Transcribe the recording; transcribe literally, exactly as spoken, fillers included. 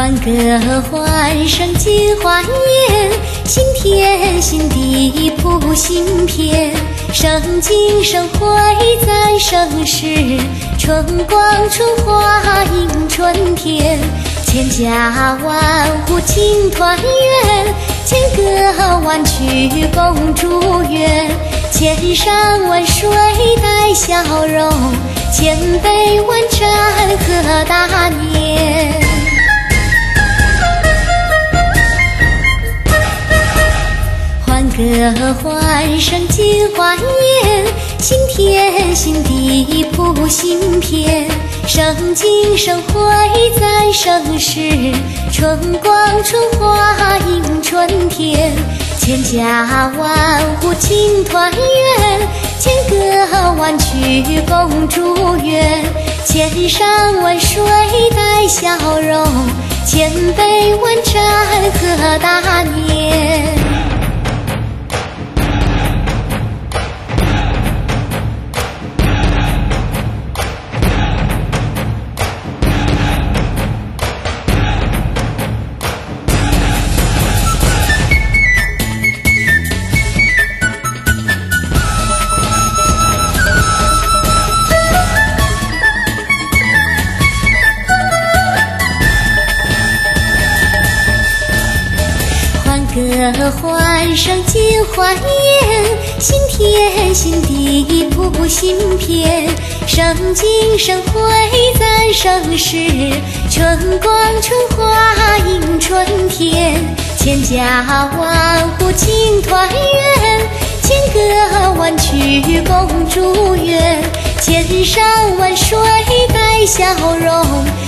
欢歌欢声尽欢颜，新天新地谱新篇。生景生辉在盛世，春光春花迎春天。千家万户庆团圆，千歌万曲共祝愿。千山万水带笑容，千杯万盏贺大年。欢歌欢声尽欢颜，新天新地谱新篇。生景生辉在盛世，春光春花迎春天。千家万户庆团圆，千歌万曲共祝愿。千山万水带笑容，千杯万盏贺大年。歌欢声尽欢颜，新天新地谱新篇。生景生辉在盛世，春光春花迎春天。千家万户庆团圆，千歌万曲共祝愿。千山万水带笑容，